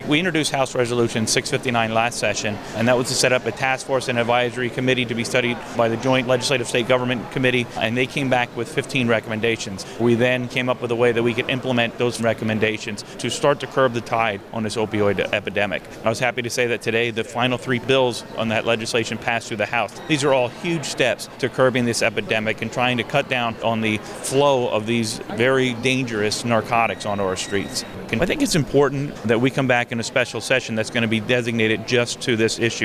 We introduced House Resolution 659 last session, and that was to set up a task force and advisory committee to be studied by the Joint Legislative State Government Committee, and they came back with 15 recommendations. We then came up with a way that we could implement those recommendations to start to curb the tide on this opioid epidemic. I was happy to say that today the final 3 bills on that legislation passed through the House. These are all huge steps to curbing this epidemic and trying to cut down on the flow of these very dangerous narcotics onto our streets. I think it's important that we come back in a special session that's going to be designated just to this issue.